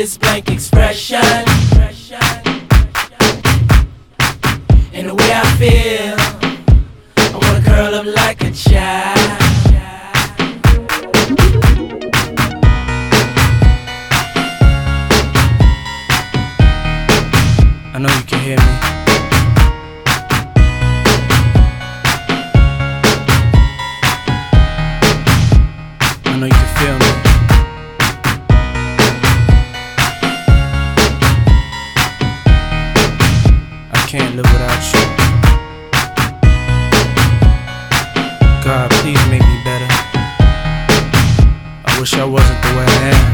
this blank expression. And the way I feel, I wanna curl up like a child. I know you can hear me. I know you can feel me. I can't live without you. God, please make me better. I wish I wasn't the way I am.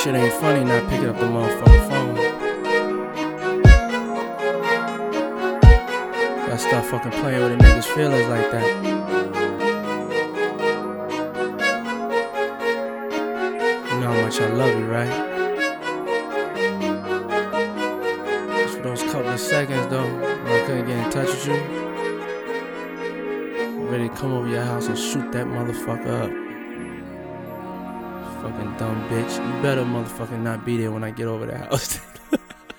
Shit ain't funny not picking up the motherfucking phone. Gotta stop fucking playing with a nigga's feelings like that. You know how much I love you, right? Just for those couple of seconds though, when I couldn't get in touch with you, I'm ready to come over your house and shoot that motherfucker up. Fucking dumb bitch. You better motherfucking not be there when I get over the house.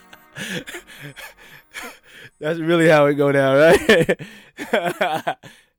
That's really how it go down, right?